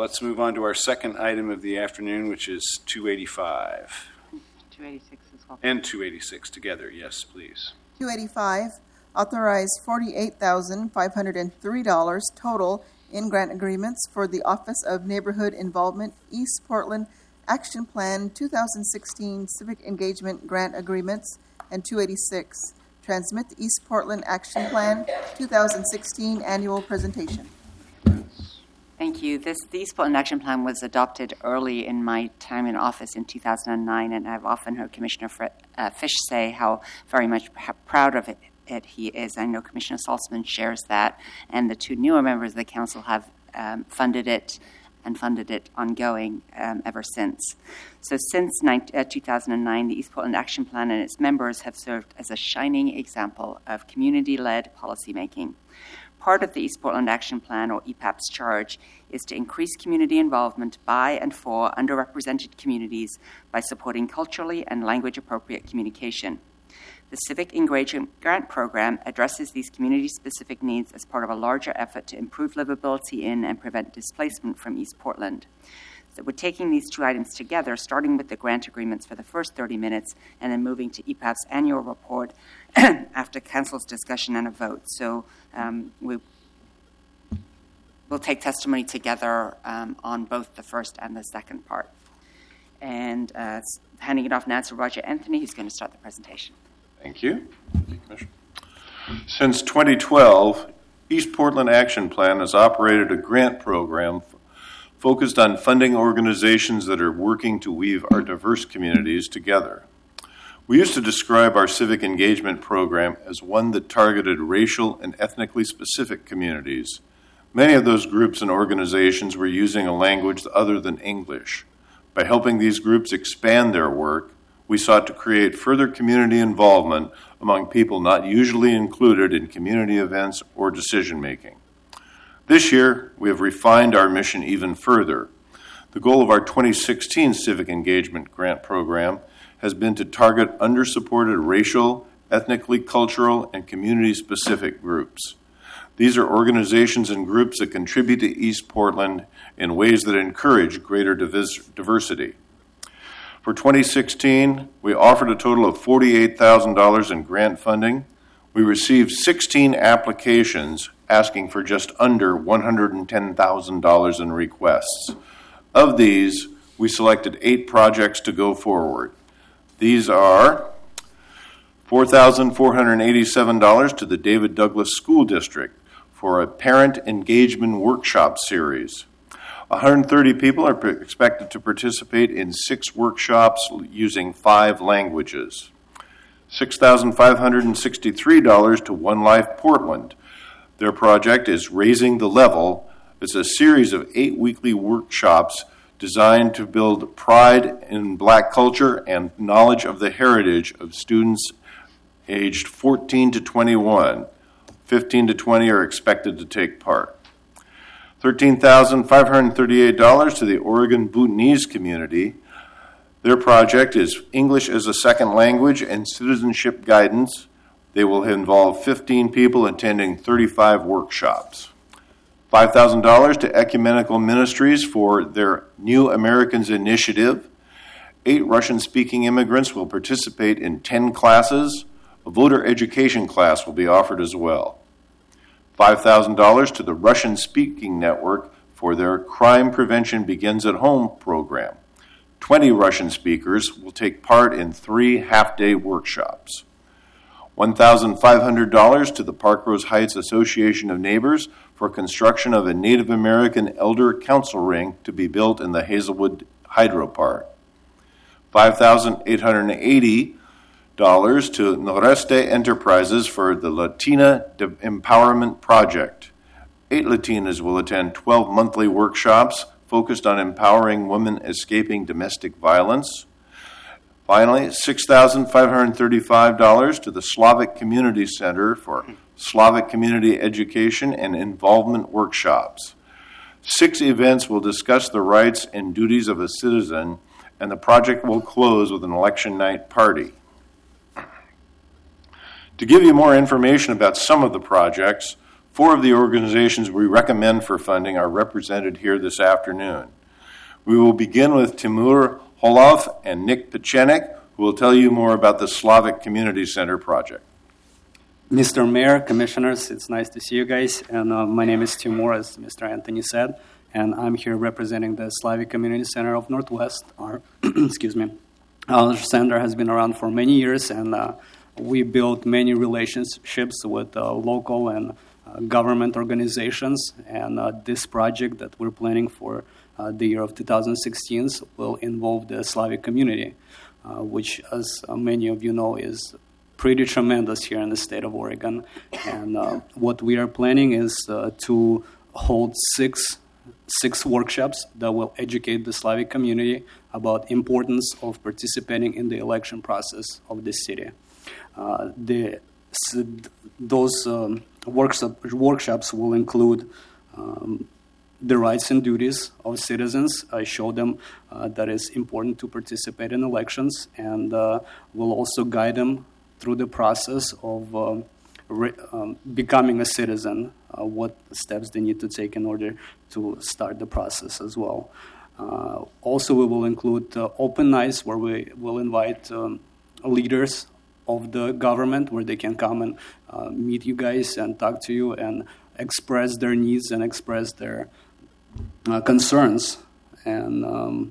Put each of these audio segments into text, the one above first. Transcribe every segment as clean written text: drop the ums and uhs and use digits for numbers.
let's move on to our second item of the afternoon, which is 285. 286 as well. And 286 together, yes, please. 285, authorize $48,503 total in grant agreements for the Office of Neighborhood Involvement East Portland Action Plan 2016 Civic Engagement Grant Agreements, and 286, transmit the East Portland Action Plan 2016 Annual Presentation. Thank you. The East Portland Action Plan was adopted early in my time in office in 2009, and I've often heard Commissioner Fish say how very much proud of it he is. I know Commissioner Saltzman shares that, and the two newer members of the council have funded it and funded it ongoing ever since. So since 2009, the East Portland Action Plan and its members have served as a shining example of community-led policymaking. Part of the East Portland Action Plan, or EPAP's charge, is to increase community involvement by and for underrepresented communities by supporting culturally and language-appropriate communication. The Civic Engagement Grant Program addresses these community-specific needs as part of a larger effort to improve livability in and prevent displacement from East Portland. So we're taking these two items together, starting with the grant agreements for the first 30 minutes, and then moving to EPAP's annual report after council's discussion and a vote. So we'll take testimony together on both the first and the second part. And handing it off now to Roger Anthony, who's going to start the presentation. Thank you. Commissioner. Since 2012, East Portland Action Plan has operated a grant program focused on funding organizations that are working to weave our diverse communities together. We used to describe our civic engagement program as one that targeted racial and ethnically specific communities. Many of those groups and organizations were using a language other than English. By helping these groups expand their work, we sought to create further community involvement among people not usually included in community events or decision-making. This year, we have refined our mission even further. The goal of our 2016 Civic Engagement Grant Program has been to target undersupported racial, ethnically, cultural, and community-specific groups. These are organizations and groups that contribute to East Portland in ways that encourage greater diversity. For 2016, we offered a total of $48,000 in grant funding. We received 16 applications asking for just under $110,000 in requests. Of these, we selected 8 projects to go forward. These are $4,487 to the David Douglas School District for a parent engagement workshop series. 130 people are expected to participate in 6 workshops using 5 languages. $6,563 to One Life Portland. Their project is Raising the Level. It's a series of 8 weekly workshops designed to build pride in Black culture and knowledge of the heritage of students aged 14 to 21. 15 to 20 are expected to take part. $13,538 to the Oregon Bhutanese community. Their project is English as a Second Language and Citizenship Guidance. They will involve 15 people attending 35 workshops. $5,000 to Ecumenical Ministries for their New Americans Initiative. 8 Russian-speaking immigrants will participate in 10 classes. A voter education class will be offered as well. $5,000 to the Russian-speaking network for their Crime Prevention Begins at Home program. 20 Russian speakers will take part in 3 half-day workshops. $1,500 to the Parkrose Heights Association of Neighbors for construction of a Native American Elder Council Ring to be built in the Hazelwood Hydro Park. $5,880 to Noreste Enterprises for the Latina Empowerment Project. 8 Latinas will attend 12 monthly workshops focused on empowering women escaping domestic violence. Finally, $6,535 to the Slavic Community Center for Slavic Community Education and Involvement Workshops. 6 events will discuss the rights and duties of a citizen, and the project will close with an election night party. To give you more information about some of the projects, 4 of the organizations we recommend for funding are represented here this afternoon. We will begin with Timur Holov and Nick Pechenik, who will tell you more about the Slavic Community Center project. Mr. Mayor, Commissioners, it's nice to see you guys. And my name is Timur, as Mr. Anthony said, and I'm here representing the Slavic Community Center of Northwest. Our, excuse me. Our center has been around for many years, and we built many relationships with local and government organizations. And this project that we're planning for the year of 2016 will involve the Slavic community, which, as many of you know, is pretty tremendous here in the state of Oregon. And what we are planning is to hold six workshops that will educate the Slavic community about importance of participating in the election process of the city. Those workshops will include the rights and duties of citizens. I show them that it's important to participate in elections, and will also guide them through the process of becoming a citizen, what steps they need to take in order to start the process as well. Also, we will include open nights where we will invite leaders of the government, where they can come and meet you guys and talk to you and express their needs and express their concerns. And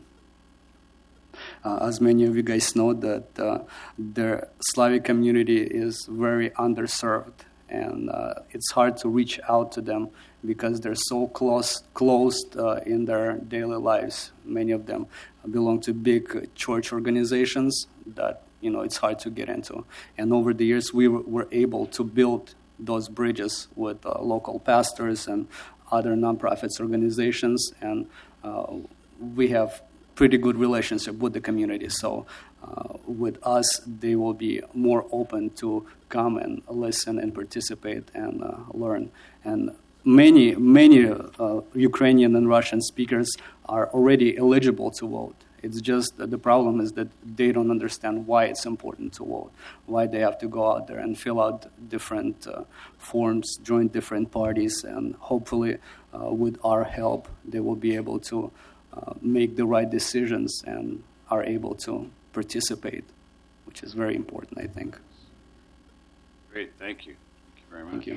as many of you guys know, that the Slavic community is very underserved, and it's hard to reach out to them because they're so closed in their daily lives. Many of them belong to big church organizations that it's hard to get into. And over the years, we were able to build those bridges with local pastors and other nonprofits organizations, and we have pretty good relationship with the community. So with us, they will be more open to come and listen and participate and learn. And many Ukrainian and Russian speakers are already eligible to vote. It's just that the problem is that they don't understand why it's important to vote, why they have to go out there and fill out different forms, join different parties, and hopefully with our help, they will be able to make the right decisions and are able to participate, which is very important, I think. Great, thank you. Thank you very much. Thank you.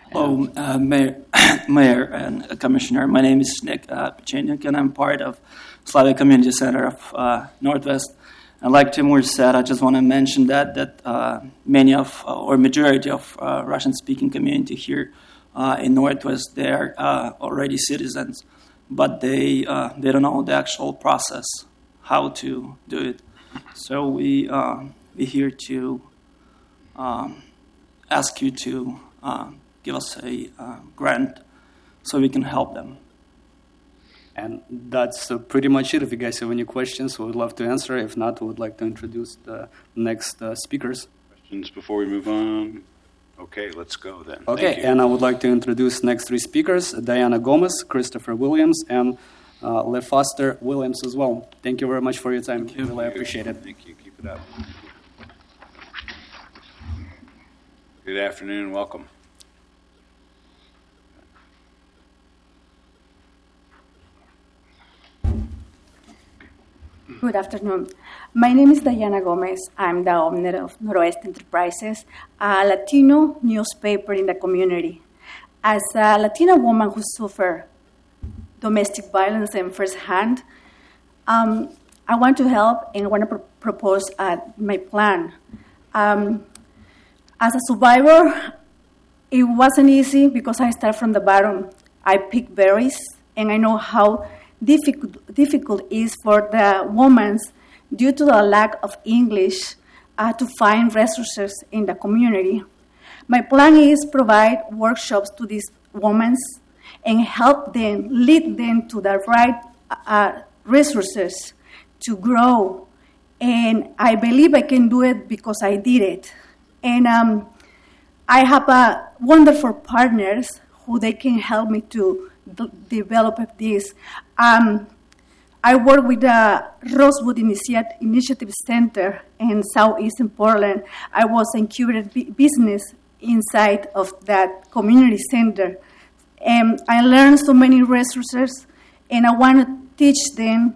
Mayor and Commissioner, my name is Nick Pechenik, and I'm part of Slavic Community Center of Northwest. And like Timur said, I just want to mention that many of, or majority of Russian-speaking community here in Northwest, they are already citizens, but they don't know the actual process, how to do it. So we're here to ask you to give us a grant so we can help them. And that's pretty much it. If you guys have any questions, we would love to answer. If not, we would like to introduce the next speakers. Questions before we move on? Okay, let's go then. Okay, and I would like to introduce next three speakers, Diana Gomez, Christopher Williams, and LeFoster Williams as well. Thank you very much for your time. Thank you. Really appreciate it. Thank you. Keep it up. Good afternoon. Welcome. Good afternoon. My name is Diana Gomez. I'm the owner of Noroeste Enterprises, a Latino newspaper in the community. As a Latina woman who suffered domestic violence in firsthand, I want to help and I want to propose my plan. As a survivor, it wasn't easy because I started from the bottom. I picked berries, and I know how difficult it is for the women due to the lack of English to find resources in the community. My plan is provide workshops to these women and help them, lead them to the right resources to grow. And I believe I can do it because I did it. And I have wonderful partners who they can help me to develop this. I work with the Rosewood Initiative Center in Southeastern Portland. I was incubated business inside of that community center. And I learned so many resources, and I want to teach them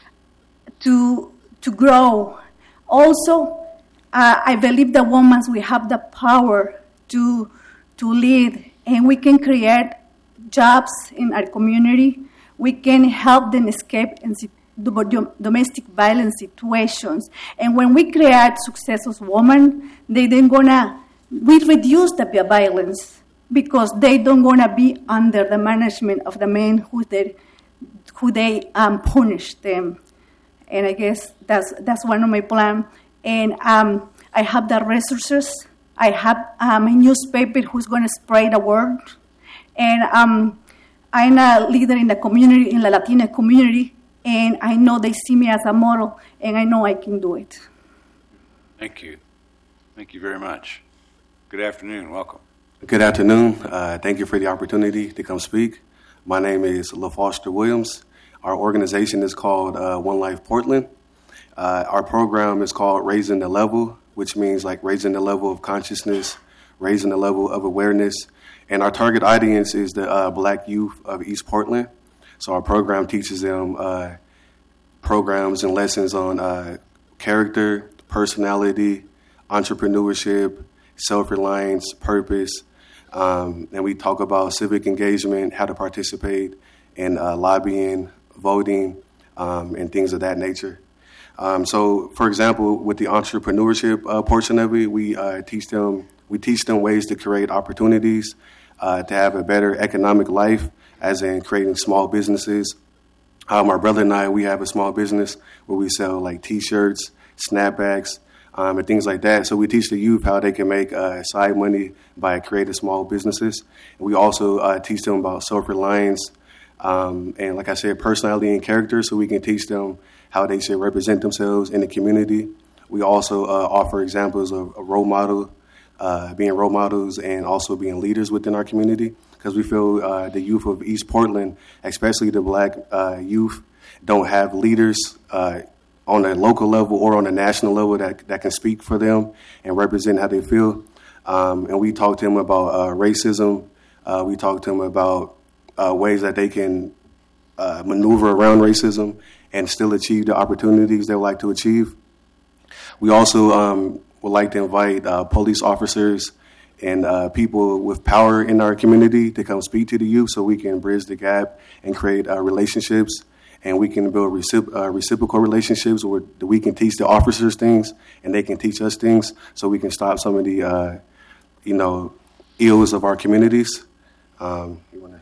to grow. Also, I believe that women, we have the power to lead, and we can create jobs in our community. We can help them escape domestic violence situations. And when we create successful women, we reduce the violence because they don't gonna be under the management of the men who they punish them. And I guess that's one of my plans. And I have the resources. I have a newspaper who's going to spread the word. And I'm a leader in the community, in the Latina community, and I know they see me as a model, and I know I can do it. Thank you. Thank you very much. Good afternoon. Welcome. Good afternoon. Thank you for the opportunity to come speak. My name is LaFoster Williams. Our organization is called One Life Portland. Our program is called Raising the Level, which means like raising the level of consciousness, raising the level of awareness. And our target audience is the Black youth of East Portland. So our program teaches them programs and lessons on character, personality, entrepreneurship, self-reliance, purpose. And we talk about civic engagement, how to participate in lobbying, voting, and things of that nature. So, for example, with the entrepreneurship portion of it, we teach them ways to create opportunities to have a better economic life, as in creating small businesses. My brother and I, we have a small business where we sell like T-shirts, snapbacks, and things like that. So we teach the youth how they can make side money by creating small businesses. And we also teach them about self-reliance and, like I said, personality and character, so we can teach them how they should represent themselves in the community. We also offer examples of being role models and also being leaders within our community, because we feel the youth of East Portland, especially the Black youth, don't have leaders on a local level or on a national level that can speak for them and represent how they feel. And we talk to them about racism. We talk to them about ways that they can maneuver around racism and still achieve the opportunities they would like to achieve. We also would like to invite police officers and people with power in our community to come speak to the youth so we can bridge the gap and create relationships, and we can build reciprocal relationships where we can teach the officers things and they can teach us things so we can stop some of the ills of our communities. Hello,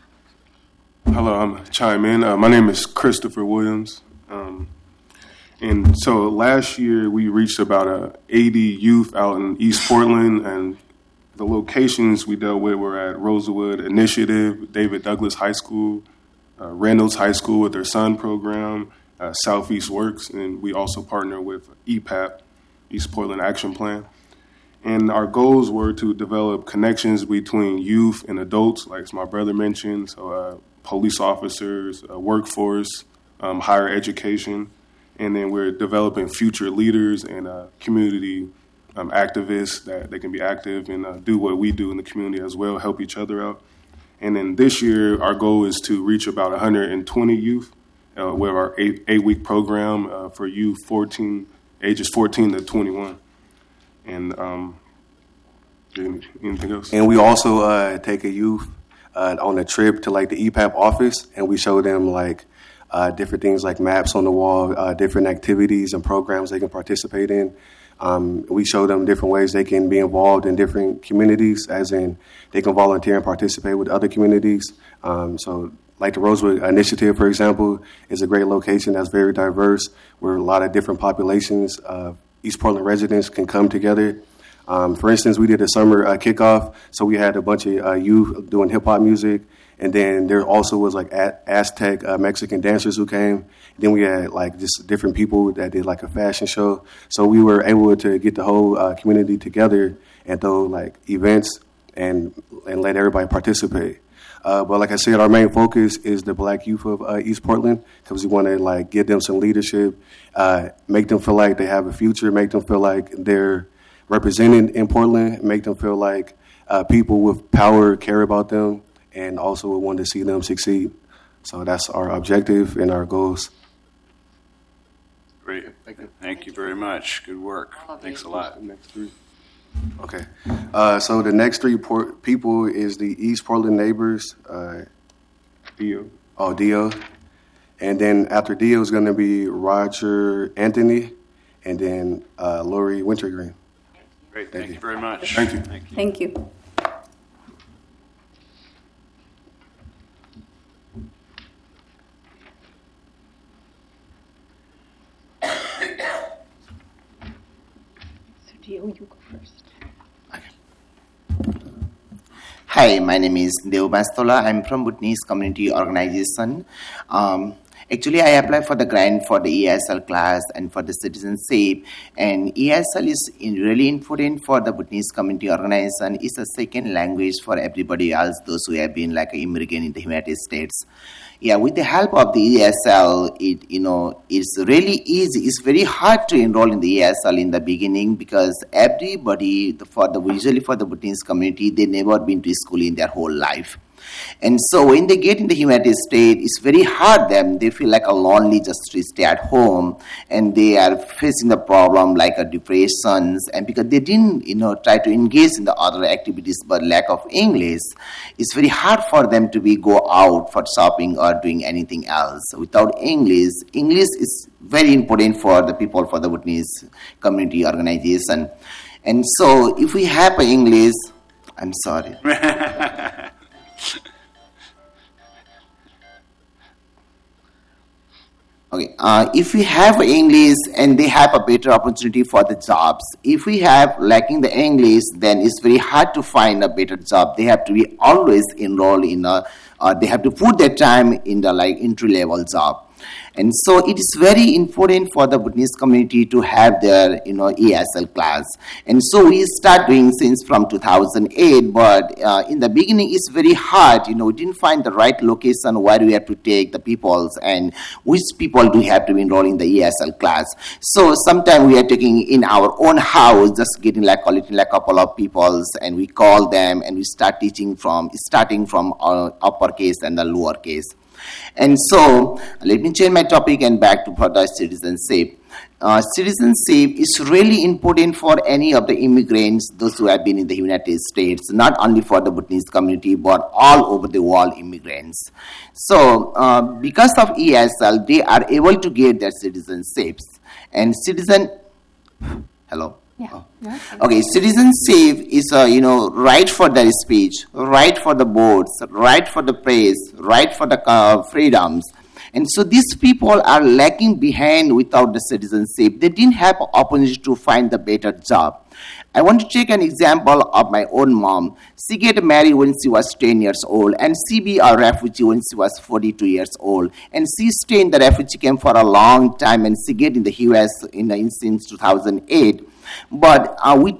I'm chime in. My name is Christopher Williams. And so last year we reached about 80 youth out in East Portland, and the locations we dealt with were at Rosewood Initiative, David Douglas High School, Reynolds High School with their SUN program, Southeast Works, and we also partner with EPAP, East Portland Action Plan. And our goals were to develop connections between youth and adults, like my brother mentioned, so police officers, workforce, higher education, and then we're developing future leaders and community activists that they can be active and do what we do in the community as well, help each other out. And then this year, our goal is to reach about 120 youth with our eight-week program for youth ages 14 to 21. And anything else? And we also take a youth on a trip to like the EPAP office, and we show them like different things like maps on the wall, different activities and programs they can participate in. We show them different ways they can be involved in different communities, as in they can volunteer and participate with other communities. So like the Rosewood Initiative, for example, is a great location that's very diverse, where a lot of different populations of East Portland residents can come together. For instance, we did a summer kickoff, so we had a bunch of youth doing hip-hop music, and then there also was like Aztec Mexican dancers who came. Then we had like just different people that did like a fashion show. So we were able to get the whole community together and throw like events and let everybody participate. But like I said, our main focus is the Black youth of East Portland, because we want to like give them some leadership, make them feel like they have a future, make them feel like they're represented in Portland, make them feel like people with power care about them and also would want to see them succeed. So that's our objective and our goals. Great. Thank you very much. Good work. Thanks a lot. Okay. So the next three people is the East Portland neighbors. Dio. Dio. And then after Dio is going to be Roger Anthony and then Lori Wintergreen. Great. Thank you very much. Thank you. Thank you. You go first. Hi, my name is Deo Bastola. I'm from Bhutanese Community Organization. Actually, I applied for the grant for the ESL class and for the citizenship. And ESL is really important for the Bhutanese Community Organization. It's a second language for everybody else, those who have been like an immigrant in the United States. Yeah, with the help of the ESL, it's really easy. It's very hard to enroll in the ESL in the beginning because everybody, usually for the Bhutanese community, they never been to school in their whole life. And so when they get in the United States, it's very hard them. They feel like a lonely just to stay at home, and they are facing the problem like a depressions, and because they didn't, try to engage in the other activities, but lack of English, it's very hard for them to go out for shopping or doing anything else. Without English is very important for the people for the Bhutanese Community Organization. And so if we have English, I'm sorry. Okay, if we have English and they have a better opportunity for the jobs. If we have lacking the English, then it's very hard to find a better job. They have to be always enrolled in they have to put their time in the entry-level job. And so it is very important for the Bhutanese community to have their, ESL class. And so we start doing since from 2008, but in the beginning it's very hard. We didn't find the right location where we have to take the peoples and which people do have to enroll in the ESL class. So sometimes we are taking in our own house, just collecting a couple of peoples, and we call them and we start teaching starting from uppercase and the lowercase. And so, let me change my topic and back to further citizenship. Citizenship is really important for any of the immigrants, those who have been in the United States, not only for the Bhutanese community, but all over the world immigrants. So, because of ESL, they are able to get their citizenships. And hello? Yeah. Okay, citizenship is right for their speech, right for the votes, right for the press, right for the freedoms. And so these people are lacking behind without the citizenship. They didn't have opportunity to find the better job. I want to take an example of my own mom. She got married when she was 10 years old, and she be a refugee when she was 42 years old. And she stayed in the refugee camp for a long time, and she get in the U.S. since 2008. But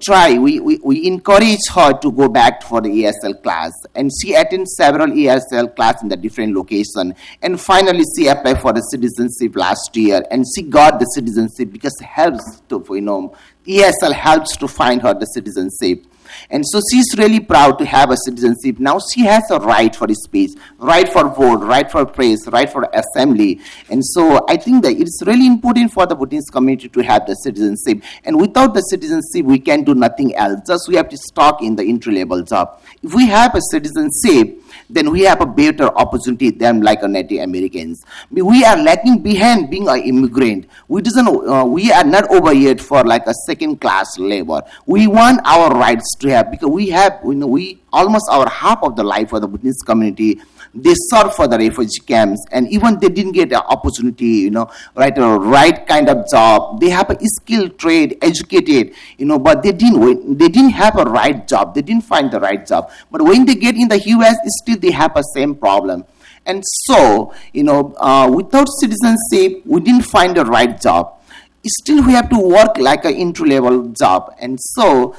we encourage her to go back for the ESL class. And she attended several ESL classes in the different locations. And finally, she applied for the citizenship last year. And she got the citizenship because it helps to, ESL helps to find her the citizenship. And so she's really proud to have a citizenship. Now she has a right for speech, right for vote, right for press, right for assembly. And so I think that it's really important for the Bhutanese community to have the citizenship. And without the citizenship, we can do nothing else. Just we have to stock in the entry-level job. If we have a citizenship, then we have a better opportunity than like a Native Americans. We are lacking behind being an immigrant. We are not over yet for like a second-class labor. We want our rights to have, because we have, we almost our half of the life of the Bhutanese community, they serve for the refugee camps, and even they didn't get an opportunity, right kind of job. They have a skilled trade, educated, but they didn't have a right job. They didn't find the right job. But when they get in the U.S., still they have the same problem. And so, without citizenship, we didn't find the right job. Still, we have to work like an entry-level job. And so,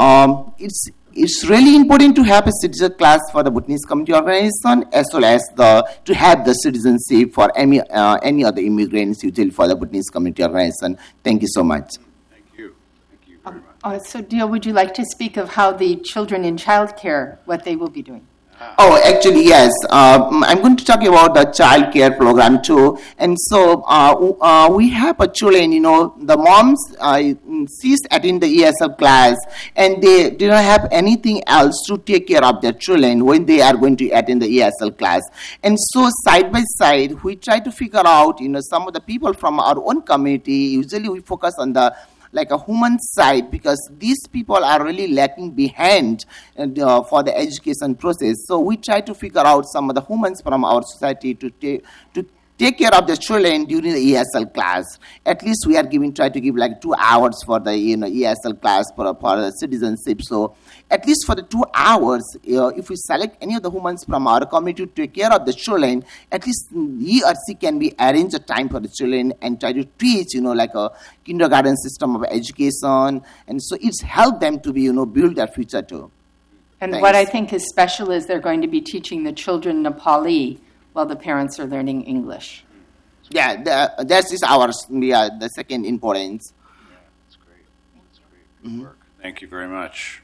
it's really important to have a citizen class for the Bhutanese community organization, as well as to have the citizenship for any other immigrants, usually for the Bhutanese community organization. Thank you so much. Thank you. Thank you very much. So, Dio, would you like to speak of how the children in childcare, what they will be doing? Oh, actually, yes. I'm going to talk about the child care program too. And so we have a children, the moms, she's attend the ESL class and they do not have anything else to take care of their children when they are going to attend the ESL class. And so side by side, we try to figure out, some of the people from our own community, usually we focus on the like a human side because these people are really lacking behind for the education process. So we try to figure out some of the humans from our society to take care of the children during the ESL class. At least we are try to give like 2 hours for the ESL class for the citizenship. So at least for the 2 hours, if we select any of the humans from our community to take care of the children, at least he or she can be arrange a time for the children and try to teach, like a kindergarten system of education. And so it's helped them to be, build their future too. And Thanks. what I think is special is they're going to be teaching the children Nepali while the parents are learning English. Yeah, that is the second importance. Yeah, that's great. That's great. Good work. Thank you very much.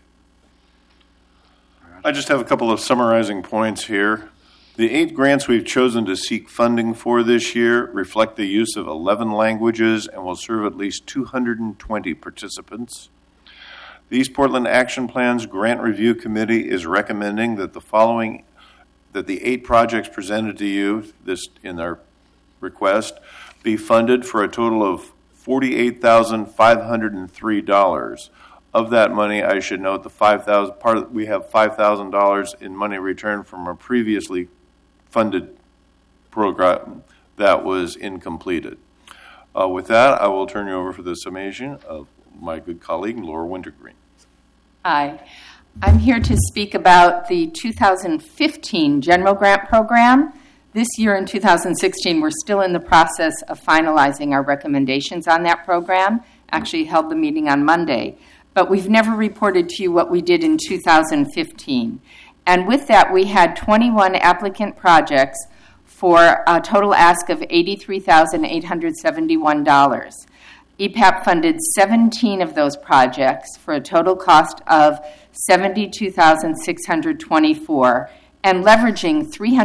I just have a couple of summarizing points here. The 8 grants we've chosen to seek funding for this year reflect the use of 11 languages and will serve at least 220 participants. The East Portland Action Plan's Grant Review Committee is recommending that the 8 projects presented to you in our request be funded for a total of $48,503. Of that money, I should note we have $5,000 in money returned from a previously funded program that was incompleted. With that, I will turn you over for the summation of my good colleague, Laura Wintergreen. Hi. I'm here to speak about the 2015 General Grant Program. This year in 2016, we're still in the process of finalizing our recommendations on that program. Actually held the meeting on Monday. But we've never reported to you what we did in 2015. And with that, we had 21 applicant projects for a total ask of $83,871. EPAP funded 17 of those projects for a total cost of $72,624 and leveraging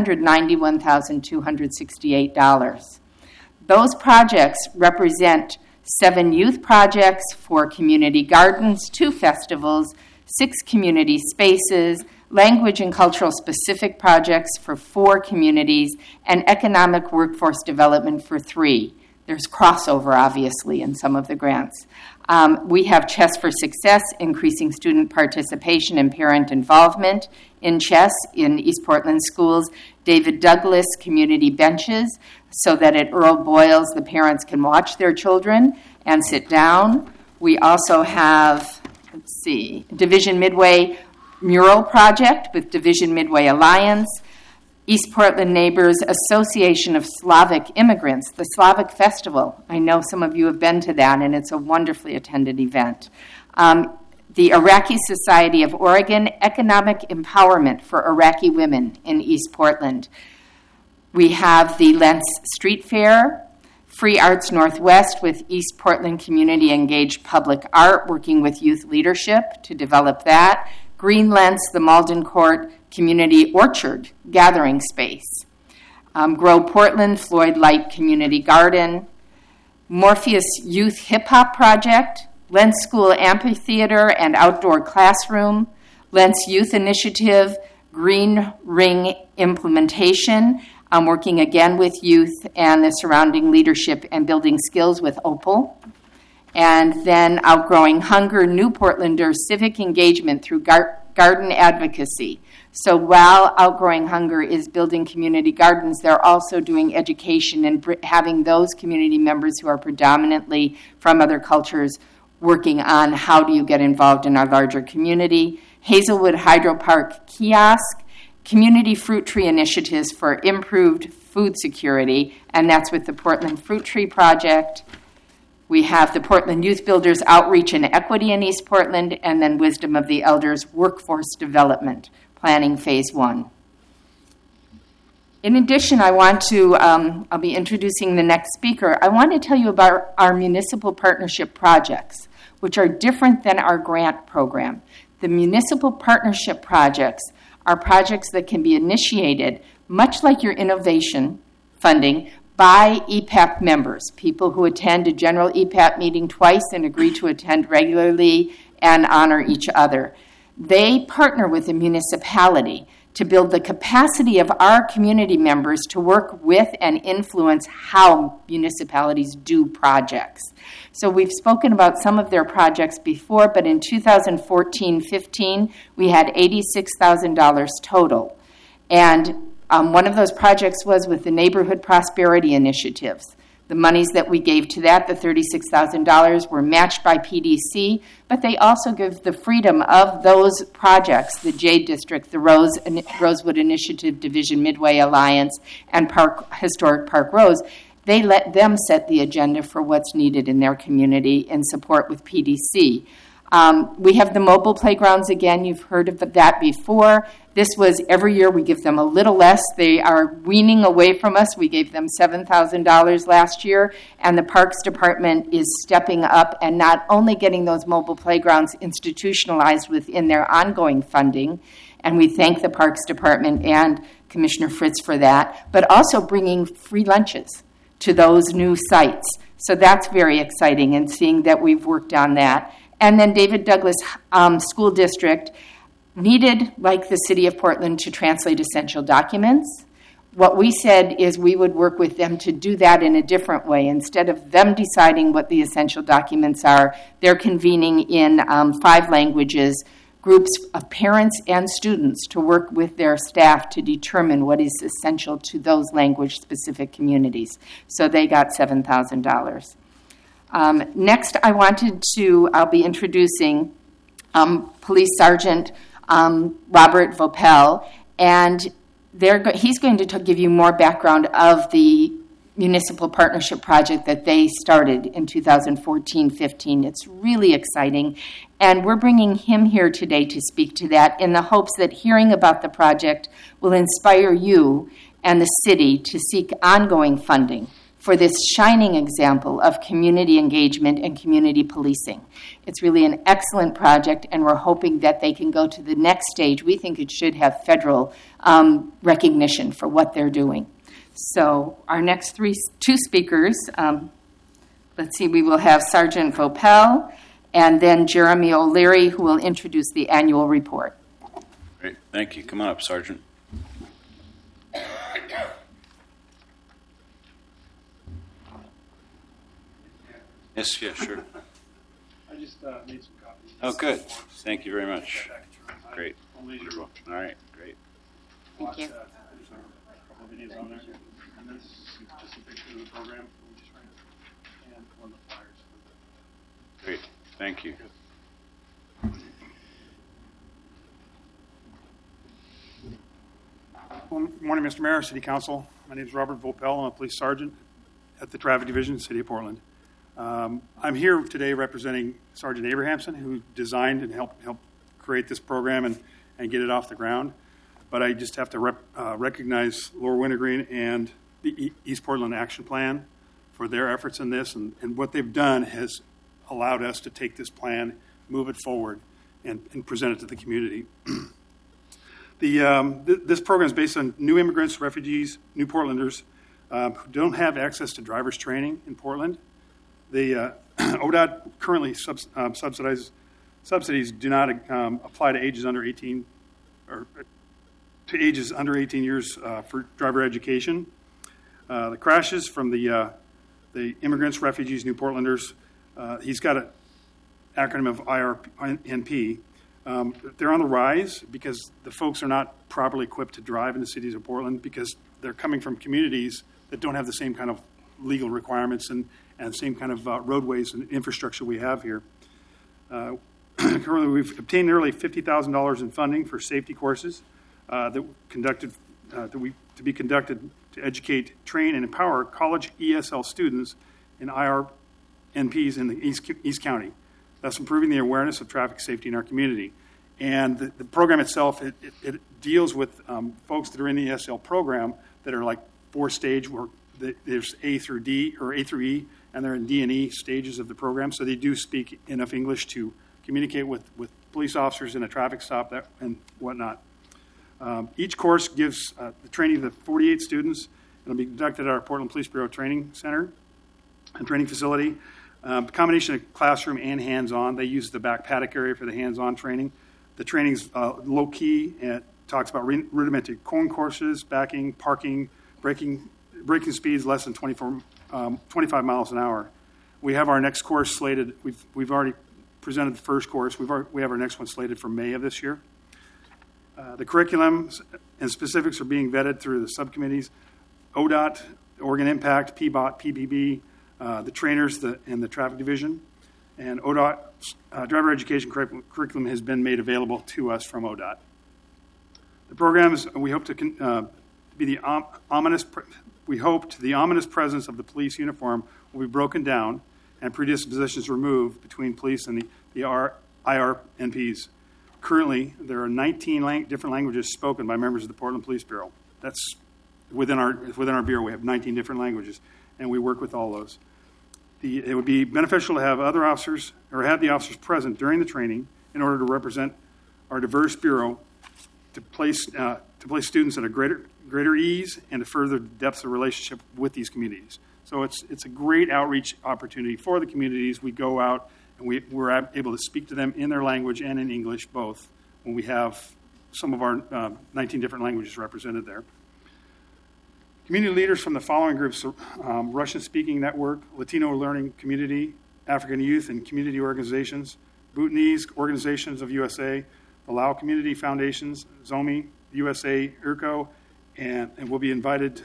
$391,268. Those projects represent 7 youth projects, 4 community gardens, 2 festivals, 6 community spaces, language and cultural specific projects for 4 communities, and economic workforce development for 3. There's crossover, obviously, in some of the grants. We have Chess for Success, increasing student participation and parent involvement in chess in East Portland schools. David Douglas Community Benches, so that at Earl Boyles the parents can watch their children and sit down. We also have, Division Midway Mural Project with Division Midway Alliance, East Portland Neighbors Association of Slavic Immigrants, the Slavic Festival. I know some of you have been to that, and it's a wonderfully attended event. The Iraqi Society of Oregon, Economic Empowerment for Iraqi Women in East Portland. We have the Lentz Street Fair, Free Arts Northwest with East Portland Community Engaged Public Art, working with youth leadership to develop that. Green Lentz, the Malden Court Community Orchard Gathering Space. Grow Portland, Floyd Light Community Garden. Morpheus Youth Hip Hop Project. Lentz School Amphitheater and Outdoor Classroom. Lentz Youth Initiative, Green Ring Implementation. I'm working again with youth and the surrounding leadership and building skills with Opal. And then Outgrowing Hunger, New Portlander Civic Engagement through Garden Advocacy. So while Outgrowing Hunger is building community gardens, they're also doing education and having those community members who are predominantly from other cultures working on how do you get involved in our larger community. Hazelwood Hydro Park Kiosk, Community Fruit Tree Initiatives for Improved Food Security, and that's with the Portland Fruit Tree Project. We have the Portland Youth Builders Outreach and Equity in East Portland, and then Wisdom of the Elders Workforce Development, Planning Phase 1. In addition, I want to, I'll be introducing the next speaker. I want to tell you about our municipal partnership projects, which are different than our grant program. The municipal partnership projects are projects that can be initiated, much like your innovation funding, by EPAP members, people who attend a general EPAP meeting twice and agree to attend regularly and honor each other. They partner with the municipality to build the capacity of our community members to work with and influence how municipalities do projects. So we've spoken about some of their projects before, but in 2014-15, we had $86,000 total. And one of those projects was with the Neighborhood Prosperity Initiatives. The monies that we gave to that, the $36,000, were matched by PDC, but they also give the freedom of those projects, the J District, the Rosewood Initiative Division Midway Alliance, and Historic Park Rose. They let them set the agenda for what's needed in their community in support with PDC. We have the mobile playgrounds again. You've heard of that before. This was every year we give them a little less. They are weaning away from us. We gave them $7,000 last year, and the Parks Department is stepping up and not only getting those mobile playgrounds institutionalized within their ongoing funding, and we thank the Parks Department and Commissioner Fritz for that, but also bringing free lunches to those new sites. So that's very exciting, and seeing that we've worked on that. And then David Douglas School District needed, like the City of Portland, to translate essential documents. What we said is we would work with them to do that in a different way. Instead of them deciding what the essential documents are, they're convening in 5 languages groups of parents and students to work with their staff to determine what is essential to those language-specific communities. So they got $7,000. Next, I'll be introducing Police Sergeant Robert Vopel, and he's going to give you more background of the municipal partnership project that they started in 2014-15. It's really exciting, and we're bringing him here today to speak to that in the hopes that hearing about the project will inspire you and the city to seek ongoing funding for this shining example of community engagement and community policing. It's really an excellent project, and we're hoping that they can go to the next stage. We think it should have federal recognition for what they're doing. So our next two speakers, we will have Sergeant Vopel and then Jeremy O'Leary, who will introduce the annual report. Great, thank you. Come on up, Sergeant. Yes, yeah, sure. I just made some copies. Oh, good. Thank you very much. Great. All right, great. Thank you. There's a couple of videos on there. And this is just a picture of the program we just ran. And one of the flyers. Great. Thank you. Well, good morning, Mr. Mayor, City Council. My name is Robert Vopel. I'm a police sergeant at the Traffic Division, City of Portland. I'm here today representing Sergeant Abrahamson, who designed and helped create this program and get it off the ground. But I just have to recognize Laura Wintergreen and the East Portland Action Plan for their efforts in this. And what they've done has allowed us to take this plan, move it forward, and present it to the community. This program is based on new immigrants, refugees, new Portlanders who don't have access to driver's training in Portland. The ODOT currently subsidies do not apply to ages under 18 or to ages under 18 years for driver education. The crashes from the immigrants, refugees, new Portlanders, he's got an acronym of IRNP. They're on the rise because the folks are not properly equipped to drive in the cities of Portland because they're coming from communities that don't have the same kind of legal requirements and same kind of roadways and infrastructure we have here. Currently, we've obtained nearly $50,000 in funding for safety courses to be conducted to educate, train, and empower college ESL students in IRNPs in the East County. That's improving the awareness of traffic safety in our community. And the program itself, it deals with folks that are in the ESL program that are like 4-stage, where there's A through D or A through E, and they're in D and E stages of the program. So they do speak enough English to communicate with police officers in a traffic stop and whatnot. Each course gives the training to 48 students. It'll be conducted at our Portland Police Bureau Training Center and training facility. A combination of classroom and hands-on. They use the back paddock area for the hands-on training. The training's low-key and it talks about rudimentary cone courses, backing, parking, braking speeds less than 25 miles an hour. We have our next course slated. We've already presented the first course. We have our next one slated for May of this year. The curriculum and specifics are being vetted through the subcommittees, ODOT, Oregon Impact, PBOT, PBB, the trainers and the traffic division. And ODOT driver education curriculum has been made available to us from ODOT. The programs, we hope to be the ominous presence of the police uniform will be broken down and predispositions removed between police and the IRNPs. Currently, there are 19 different languages spoken by members of the Portland Police Bureau. That's within our bureau. We have 19 different languages, and we work with all those. It would be beneficial to have other officers or have the officers present during the training in order to represent our diverse bureau to place students at a greater ease and to further the depth of relationship with these communities. So it's a great outreach opportunity for the communities. We go out and we're able to speak to them in their language and in English both when we have some of our 19 different languages represented there. Community leaders from the following groups: Russian-speaking network, Latino learning community, African youth and community organizations, Bhutanese organizations of USA, the Lao Community Foundations, ZOMI, USA, IRCO, and will be invited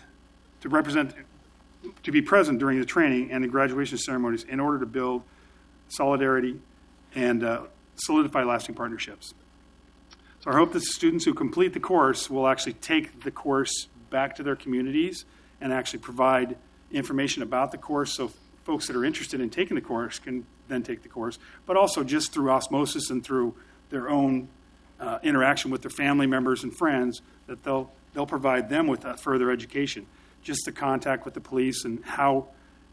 to be present during the training and the graduation ceremonies in order to build solidarity and solidify lasting partnerships. So I hope that the students who complete the course will actually take the course back to their communities and actually provide information about the course so folks that are interested in taking the course can then take the course, but also just through osmosis and through their own interaction with their family members and friends, that they'll provide them with further education. Just the contact with the police and how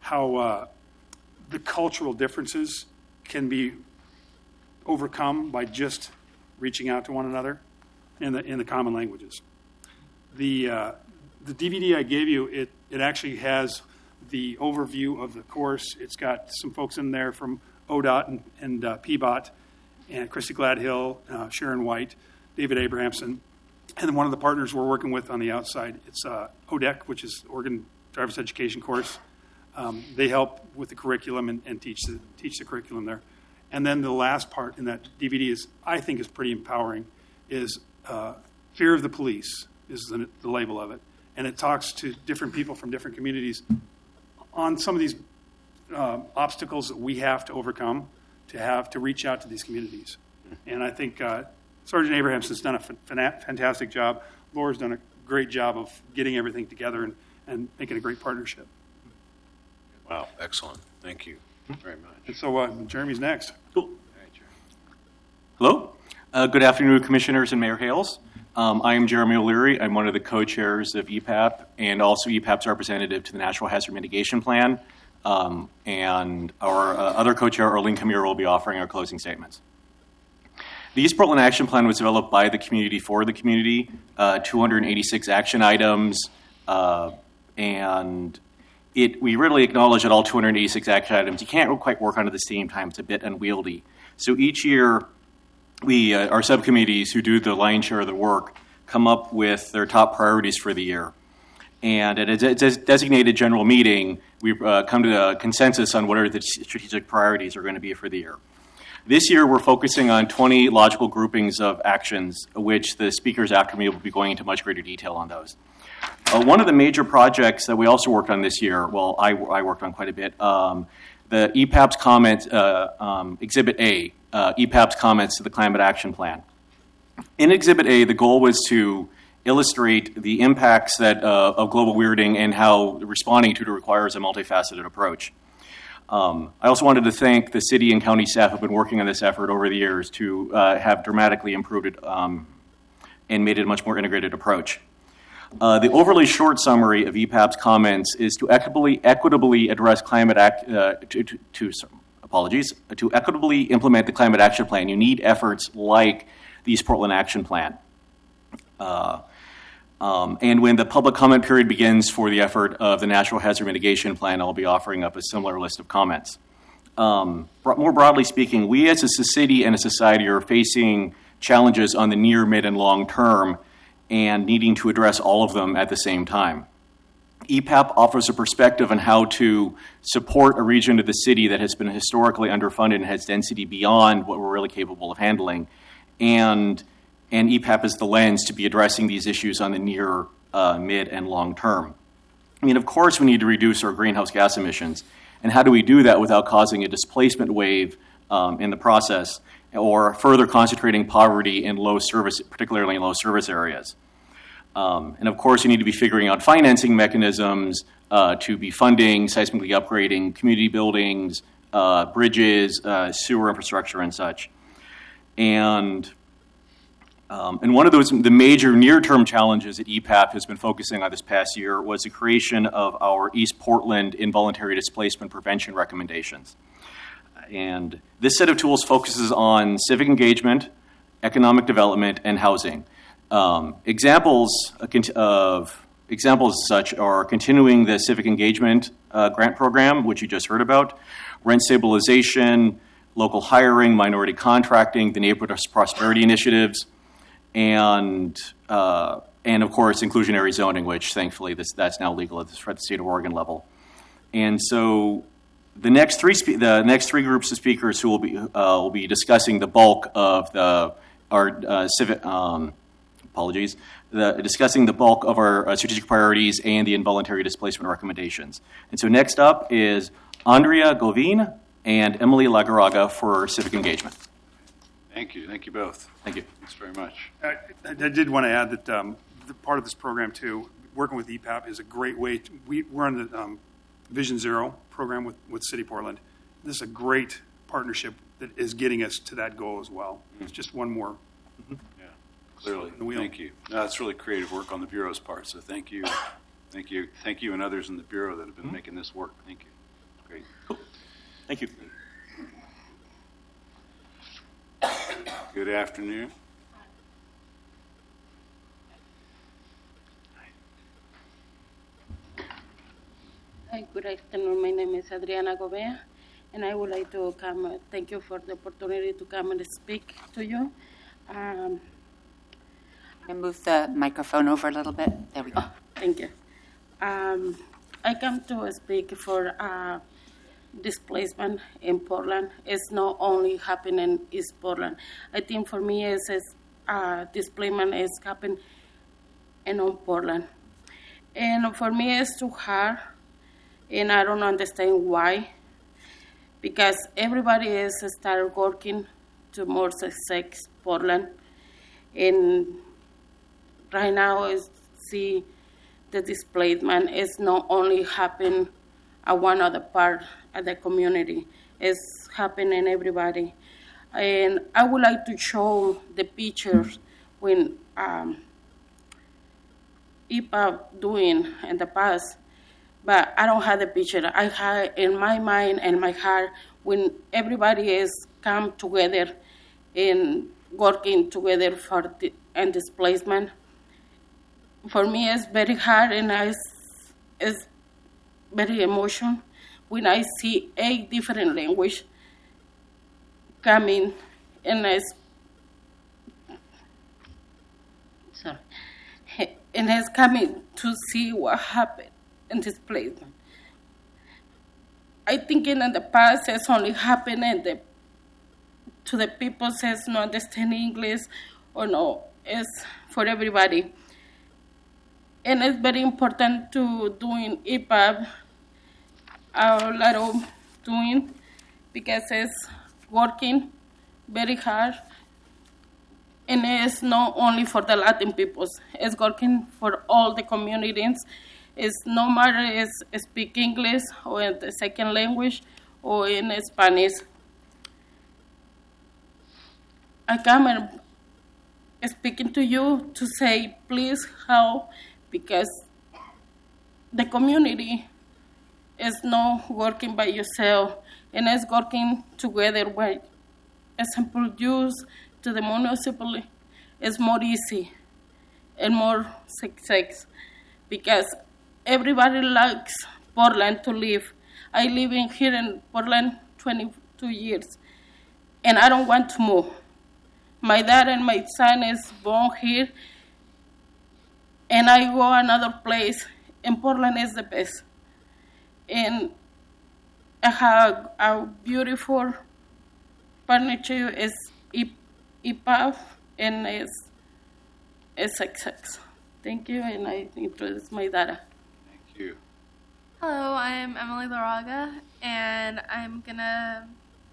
the cultural differences can be overcome by just reaching out to one another in the common languages. The DVD I gave you, it actually has the overview of the course. It's got some folks in there from ODOT and PBOT, and Christy Gladhill, Sharon White, David Abrahamson, and then one of the partners we're working with on the outside. It's ODEC, which is Oregon Driver's Education Course. They help with the curriculum and teach the curriculum there. And then the last part in that DVD I think is pretty empowering, is Fear of the Police is the label of it. And it talks to different people from different communities on some of these obstacles that we have to overcome to reach out to these communities. And I think Sergeant Abrahamson's done a fantastic job. Laura's done a great job of getting everything together and making a great partnership. Wow, excellent. Thank you very much. And so Jeremy's next. Cool. All right, Jeremy. Hello. Good afternoon, Commissioners and Mayor Hales. I am Jeremy O'Leary. I'm one of the co-chairs of EPAP and also EPAP's representative to the Natural Hazard Mitigation Plan. And our other co-chair, Arlene Camiro, will be offering our closing statements. The East Portland Action Plan was developed by the community for the community, 286 action items, and we really acknowledge that all 286 action items, you can't quite work on at the same time. It's a bit unwieldy. So each year, our subcommittees who do the lion's share of the work come up with their top priorities for the year. And at a designated general meeting, we come to a consensus on what are the strategic priorities are going to be for the year. This year, we're focusing on 20 logical groupings of actions, which the speakers after me will be going into much greater detail on those. One of the major projects that we also worked on this year, well, I worked on quite a bit, the EPAP's comment, Exhibit A, EPAP's comments to the Climate Action Plan. In Exhibit A, the goal was to illustrate the impacts of global weirding and how responding to it requires a multifaceted approach. I also wanted to thank the city and county staff who have been working on this effort over the years to have dramatically improved it and made it a much more integrated approach. The overly short summary of EPAP's comments is to equitably address to equitably implement the climate action plan. You need efforts like the East Portland Action Plan. And when the public comment period begins for the effort of the Natural Hazard Mitigation Plan, I'll be offering up a similar list of comments. More broadly speaking, we as a city and a society are facing challenges on the near, mid, and long term and needing to address all of them at the same time. EPAP offers a perspective on how to support a region of the city that has been historically underfunded and has density beyond what we're really capable of handling. And EPAP is the lens to be addressing these issues on the near, mid, and long term. I mean, of course, we need to reduce our greenhouse gas emissions. And how do we do that without causing a displacement wave in the process or further concentrating poverty in low service, particularly in low service areas? And of course, you need to be figuring out financing mechanisms to be funding, seismically upgrading community buildings, bridges, sewer infrastructure, and such. And one of the major near-term challenges that EPAP has been focusing on this past year was the creation of our East Portland involuntary displacement prevention recommendations. And this set of tools focuses on civic engagement, economic development, and housing. Examples such are continuing the civic engagement grant program, which you just heard about, rent stabilization, local hiring, minority contracting, the neighborhood prosperity initiatives, and of course inclusionary zoning, which thankfully that's now legal at the state of Oregon level. And so the next three groups of speakers who will be discussing the bulk of discussing the bulk of our strategic priorities and the involuntary displacement recommendations. And so next up is Andrea Govin and Emily Lagaraga for civic engagement. Thank you. Thank you both. Thank you. Thanks very much. I did want to add that the part of this program, too, working with EPAP is a great way. We're on the Vision Zero program with City Portland. This is a great partnership that is getting us to that goal as well. It's just one more. Yeah, clearly. Thank you. No, that's really creative work on the Bureau's part, so thank you. Thank you. Thank you and others in the Bureau that have been making this work. Thank you. Great. Cool. Thank you. Good afternoon. Hi, good afternoon. My name is Adriana Gobea, and I would like to thank you for the opportunity to come and speak to you. Can move the microphone over a little bit? There we go. Thank you. I come to speak for displacement in Portland. It's not only happening in East Portland. I think for me, displacement is happening in all Portland. And for me, it's too hard, and I don't understand why. Because everybody is started working to more success Portland. And right now, see the displacement is not only happening at one other part of the community. It's happening everybody. And I would like to show the pictures when EPAP doing in the past, but I don't have the picture. I have in my mind and my heart when everybody is come together and working together for and displacement. For me, it's very hard and it's very emotional when I see 8 different languages coming and it's coming to see what happened in this place. I think in the past it's only happened to the people says no understand English or no, it's for everybody. And it's very important to doing EPAP a lot of doing because it's working very hard. And it's not only for the Latin peoples, it's working for all the communities. It's no matter if speak English or the second language or in Spanish. I come and speaking to you to say, please help because the community is not working by yourself, and it's working together where example use to the municipality is more easy and more success because everybody likes Portland to live. I live here in Portland 22 years, and I don't want to move. My dad and my son is born here, and I go another place, and Portland is the best. And I have a beautiful furniture, is EPAF, and is a success. Thank you, and I introduce my data. Thank you. Hello, I'm Emily Laraga, and I'm gonna.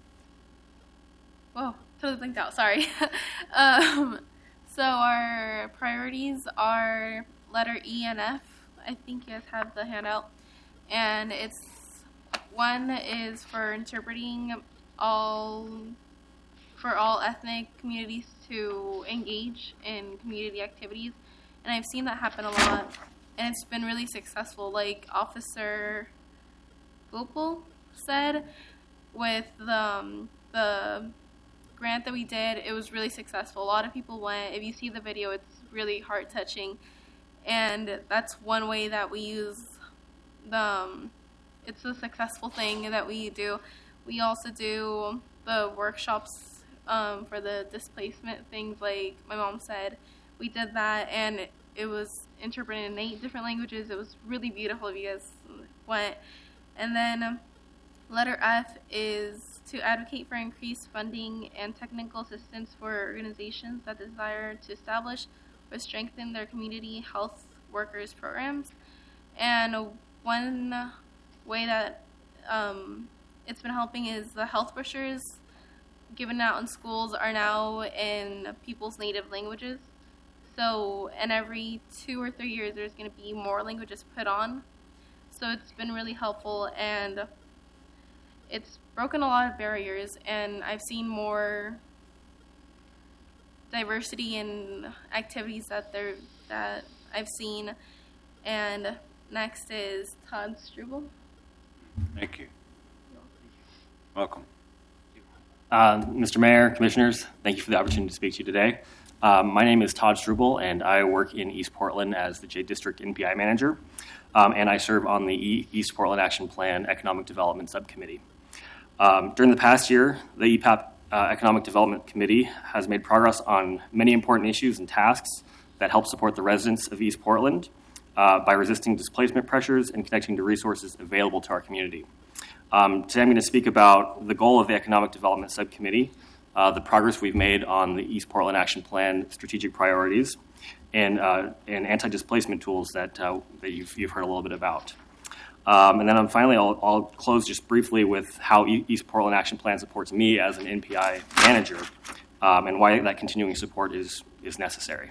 Whoa, totally blinked out. Sorry. So our priorities are letter E and F. I think you guys have the handout, and it's one is for interpreting all ethnic communities to engage in community activities, and I've seen that happen a lot, and it's been really successful. Like Officer Gopal said, with the grant that we did, it was really successful. A lot of people went. If you see the video, it's really heart-touching, and that's one way that we use it's a successful thing that we do. We also do the workshops for the displacement things, like my mom said. We did that, and it was interpreted in 8 different languages. It was really beautiful if you guys went. And then letter F is to advocate for increased funding and technical assistance for organizations that desire to establish or strengthen their community health workers programs. And one way that it's been helping is the health brochures given out in schools are now in people's native languages. So, and every 2 or 3 years, there's going to be more languages put on. So it's been really helpful, and it's broken a lot of barriers, and I've seen more diversity in activities that I've seen. And next is Todd Struble. Thank you. Welcome. Mr. Mayor, Commissioners, thank you for the opportunity to speak to you today. My name is Todd Struble, and I work in East Portland as the J District NPI Manager, and I serve on the East Portland Action Plan Economic Development Subcommittee. During the past year, the EPAP Economic Development Committee has made progress on many important issues and tasks that help support the residents of East Portland by resisting displacement pressures and connecting to resources available to our community. Today I'm going to speak about the goal of the Economic Development Subcommittee, the progress we've made on the East Portland Action Plan strategic priorities, and anti-displacement tools that you've heard a little bit about. And then finally, I'll close just briefly with how East Portland Action Plan supports me as an NPI manager, and why that continuing support is necessary.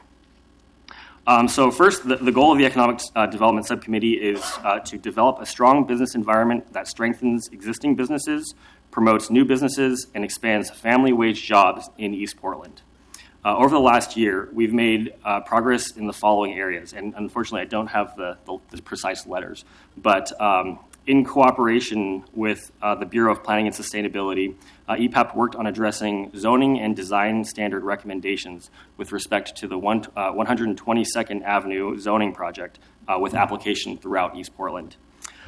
So first, the goal of the Economic Development Subcommittee is to develop a strong business environment that strengthens existing businesses, promotes new businesses, and expands family wage jobs in East Portland. Over the last year, we've made progress in the following areas, and unfortunately I don't have the precise letters, but in cooperation with the Bureau of Planning and Sustainability, EPAP worked on addressing zoning and design standard recommendations with respect to the 122nd Avenue zoning project with application throughout East Portland.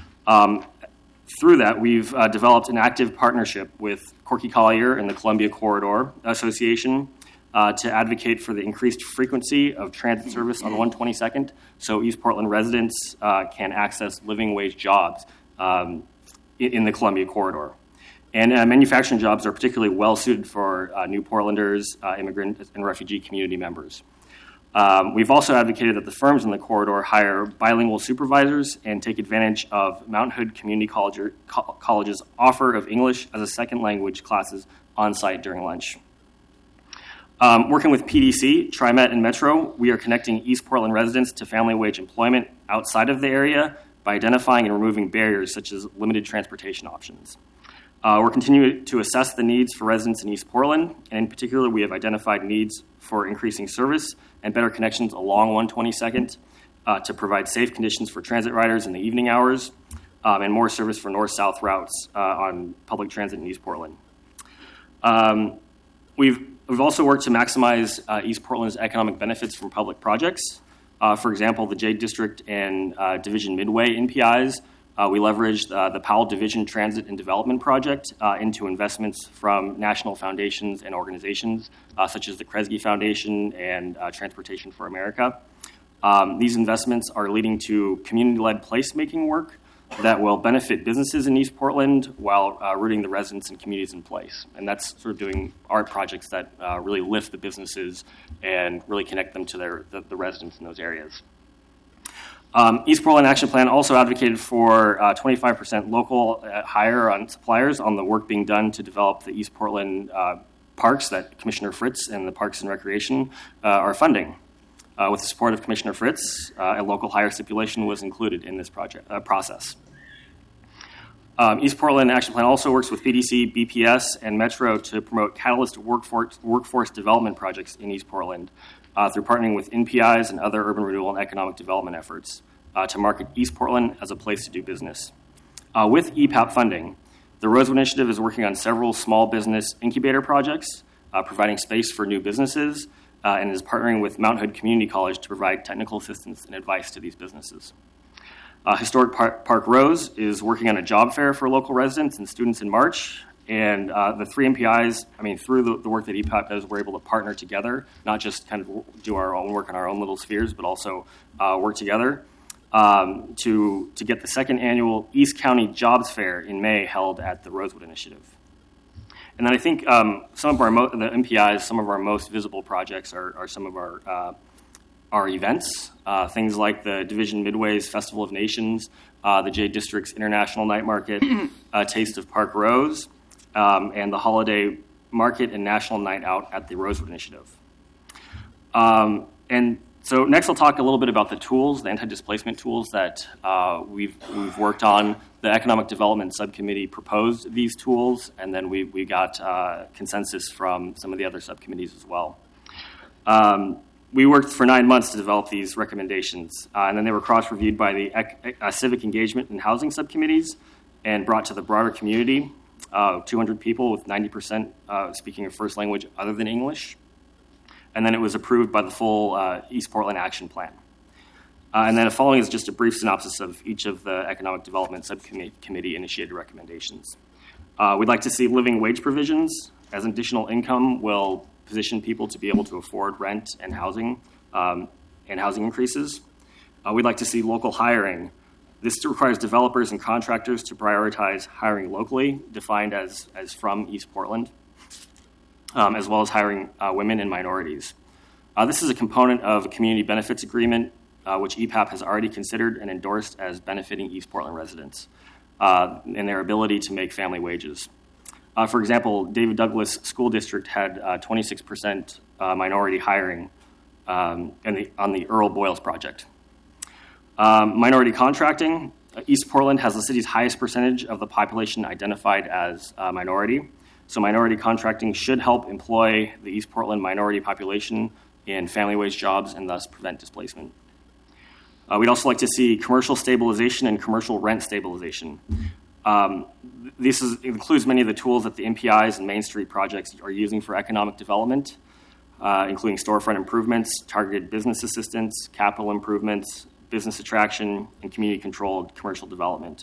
Through that, we've developed an active partnership with Corky Collier and the Columbia Corridor Association to advocate for the increased frequency of transit service on 122nd so East Portland residents can access living wage jobs in the Columbia Corridor. And manufacturing jobs are particularly well suited for New Portlanders, immigrant and refugee community members. We've also advocated that the firms in the corridor hire bilingual supervisors and take advantage of Mountain Hood Community College's offer of English as a second language classes on site during lunch. Working with PDC, TriMet, and Metro, we are connecting East Portland residents to family wage employment outside of the area by identifying and removing barriers such as limited transportation options. We're continuing to assess the needs for residents in East Portland, and in particular, we have identified needs for increasing service and better connections along 122nd to provide safe conditions for transit riders in the evening hours, and more service for north-south routes on public transit in East Portland. We've also worked to maximize East Portland's economic benefits from public projects. For example, the J District and Division Midway NPIs, we leveraged the Powell Division Transit and Development Project into investments from national foundations and organizations such as the Kresge Foundation and Transportation for America. These investments are leading to community-led placemaking work that will benefit businesses in East Portland while rooting the residents and communities in place. And that's sort of doing art projects that really lift the businesses and really connect them to the residents in those areas. East Portland Action Plan also advocated for 25% local hire on suppliers on the work being done to develop the East Portland parks that Commissioner Fritz and the Parks and Recreation are funding. With the support of Commissioner Fritz, a local hire stipulation was included in this process. East Portland Action Plan also works with PDC, BPS, and Metro to promote catalyst workforce development projects in East Portland through partnering with NPIs and other urban renewal and economic development efforts to market East Portland as a place to do business. With EPAP funding, the Rosewood Initiative is working on several small business incubator projects, providing space for new businesses, and is partnering with Mount Hood Community College to provide technical assistance and advice to these businesses. Historic Park Rose is working on a job fair for local residents and students in March, and the three MPIs, through the work that EPAP does, we're able to partner together, not just kind of do our own work in our own little spheres, but also work together to get the second annual East County Jobs Fair in May held at the Rosewood Initiative. And then I think some of the MPIs, some of our most visible projects are some of our events, things like the Division Midway's Festival of Nations, the J District's International Night Market, Taste of Park Rose, and the Holiday Market and National Night Out at the Rosewood Initiative. And so next I'll talk a little bit about the tools, the anti-displacement tools that we've worked on. The Economic Development Subcommittee proposed these tools, and then we got consensus from some of the other subcommittees as well. We worked for 9 months to develop these recommendations, and then they were cross-reviewed by the Civic Engagement and Housing Subcommittees and brought to the broader community, 200 people with 90% speaking a first language other than English. And then it was approved by the full East Portland Action Plan. And then the following is just a brief synopsis of each of the Economic Development Subcommittee initiated recommendations. We'd like to see living wage provisions, as additional income will position people to be able to afford rent and housing increases. We'd like to see local hiring. This requires developers and contractors to prioritize hiring locally, defined as from East Portland, as well as hiring women and minorities. This is a component of a community benefits agreement, which EPAP has already considered and endorsed as benefiting East Portland residents and their ability to make family wages. For example, David Douglas School District had 26% minority hiring on the Earl Boyles project. Minority contracting. East Portland has the city's highest percentage of the population identified as minority. So minority contracting should help employ the East Portland minority population in family wage jobs and thus prevent displacement. We'd also like to see commercial stabilization and commercial rent stabilization. This includes many of the tools that the MPIs and Main Street projects are using for economic development, including storefront improvements, targeted business assistance, capital improvements, business attraction, and community-controlled commercial development.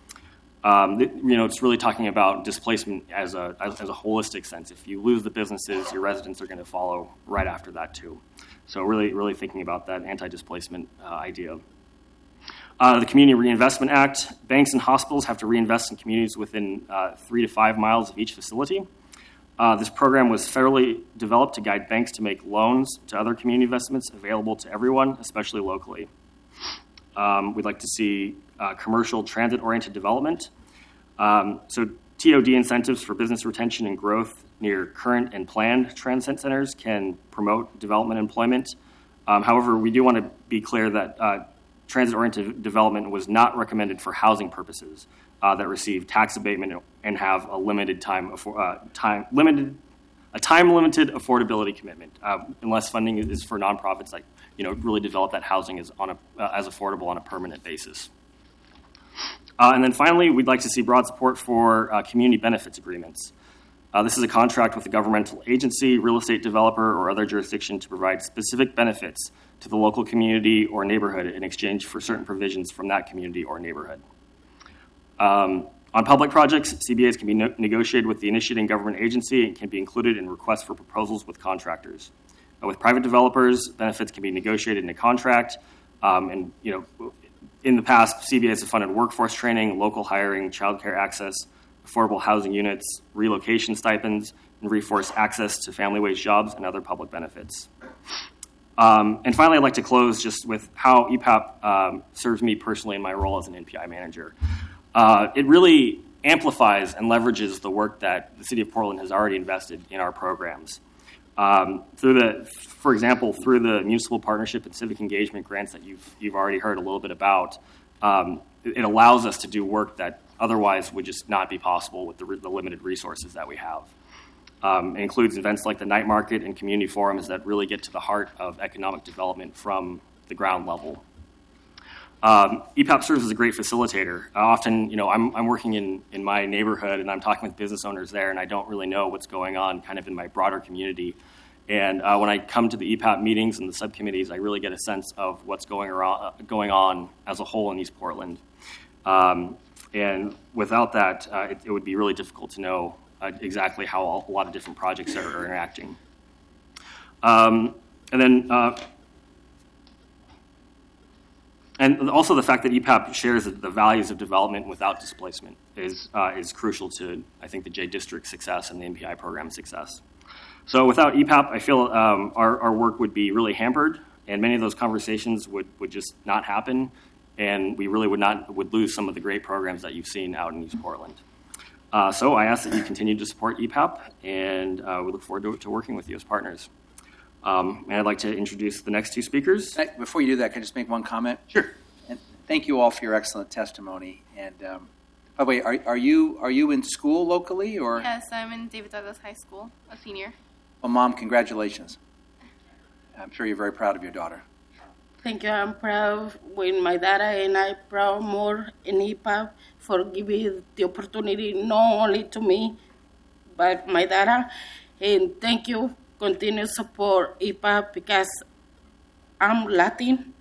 It's really talking about displacement as a holistic sense. If you lose the businesses, your residents are going to follow right after that too. So really thinking about that anti-displacement idea. The Community Reinvestment Act. Banks and hospitals have to reinvest in communities within 3 to 5 miles of each facility. This program was federally developed to guide banks to make loans to other community investments available to everyone, especially locally. We'd like to see commercial transit-oriented development. So TOD incentives for business retention and growth near current and planned transit centers can promote development and employment. However, we do want to be clear that transit-oriented development was not recommended for housing purposes that receive tax abatement and have a limited time-limited affordability commitment, unless funding is for nonprofits like really develop that housing as affordable on a permanent basis. And then finally, we'd like to see broad support for community benefits agreements. This is a contract with a governmental agency, real estate developer, or other jurisdiction to provide specific benefits to the local community or neighborhood in exchange for certain provisions from that community or neighborhood. On public projects, CBAs can be negotiated with the initiating government agency and can be included in requests for proposals with contractors. With private developers, benefits can be negotiated in a contract. In the past, CBAs have funded workforce training, local hiring, childcare access, affordable housing units, relocation stipends, and reinforced access to family wage jobs and other public benefits. And finally, I'd like to close just with how EPAP serves me personally in my role as an NPI manager. It really amplifies and leverages the work that the City of Portland has already invested in our programs. For example, through the municipal partnership and civic engagement grants that you've already heard a little bit about, it allows us to do work that otherwise would just not be possible with the limited resources that we have. It includes events like the night market and community forums that really get to the heart of economic development from the ground level. EPAP serves as a great facilitator. Often, I'm working in my neighborhood and I'm talking with business owners there, and I don't really know what's going on kind of in my broader community. And when I come to the EPAP meetings and the subcommittees, I really get a sense of what's going on as a whole in East Portland. And without that, it would be really difficult to know exactly how a lot of different projects are interacting. And also the fact that EPAP shares the values of development without displacement is crucial to, I think, the J District success and the NPI program success. So without EPAP, I feel our work would be really hampered, and many of those conversations would just not happen, and we really would lose some of the great programs that you've seen out in East Portland. So I ask that you continue to support EPAP, and we look forward to working with you as partners. And I'd like to introduce the next two speakers. Before you do that, can I just make one comment? Sure. And thank you all for your excellent testimony. And by the way, are you in school locally or? Yes, I'm in David Douglas High School, a senior. Well, Mom, congratulations. I'm sure you're very proud of your daughter. Thank you. I'm proud with my daughter, and I'm proud more in EPAP for giving the opportunity not only to me, but my daughter. And thank you. Continue support EPAP because I'm Latin.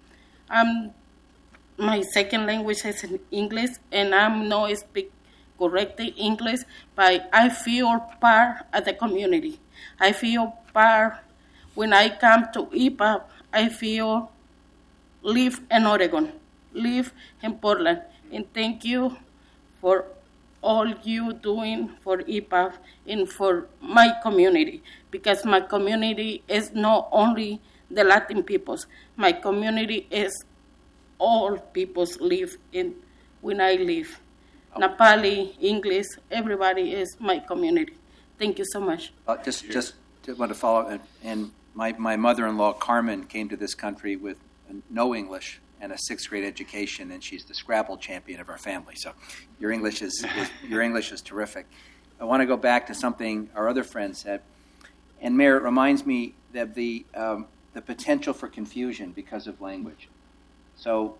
My second language is English, and I'm not speak correctly English, but I feel part of the community. I feel part when I come to EPAP. I feel live in Oregon, live in Portland, and thank you for all you doing for EPAP and for my community, because my community is not only the Latin peoples. My community is all peoples live in when I live. Nepali, English, everybody is my community. Thank you so much. Just want to follow up. And my mother-in-law, Carmen, came to this country with no English and a sixth grade education, and she's the Scrabble champion of our family. So your English is terrific. I want to go back to something our other friend said, and Mayor, it reminds me that the potential for confusion because of language. So